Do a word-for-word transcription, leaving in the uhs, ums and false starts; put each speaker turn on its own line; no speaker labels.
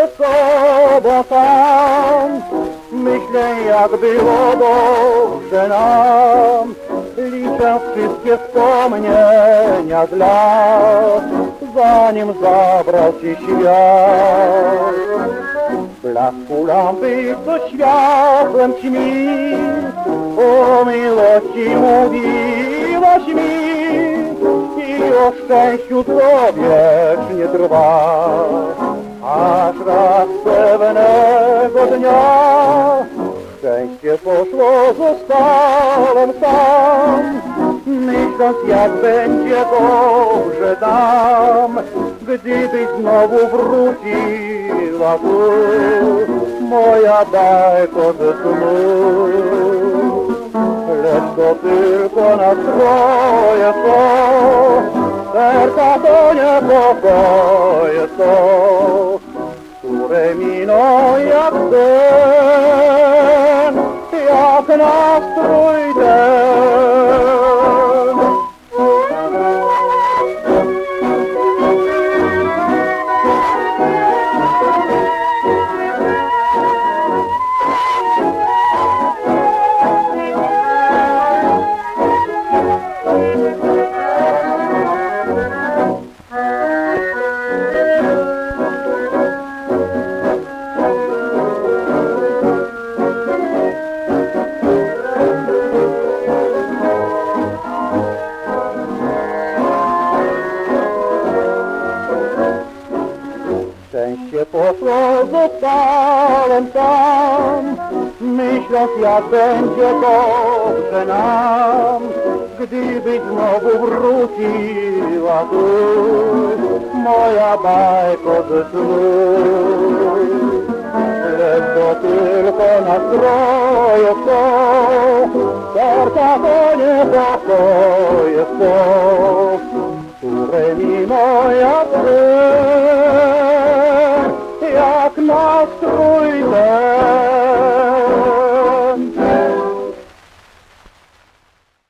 ze sobą sam. Myślę, jak było dobrze nam, liczę wszystkie wspomnienia z lat, zanim zabrał ci świat. W blasku lampy, co światłem ćmi, o miłości mówiłaś mi i o szczęściu, co wiecznie trwa. Aż raz pewnego dnia szczęście poszło, zostałem sam, myśląc, jak będzie dobrze tam, gdybyś znowu wróciła tu, moja bajko ze snu. Lecz to tylko nastroje są, serca to niepokoje są, które miną jak sen, jak nastrój ten. Szczęście poszło, zostałem sam, myśląc, jak będzie dobrze nam, gdybyś znowu wróciła tu, moja bajko ze snu. Lecz to tylko nastroje są, serca to niepokoje są, które mimo jak ty, jak nastrój ten.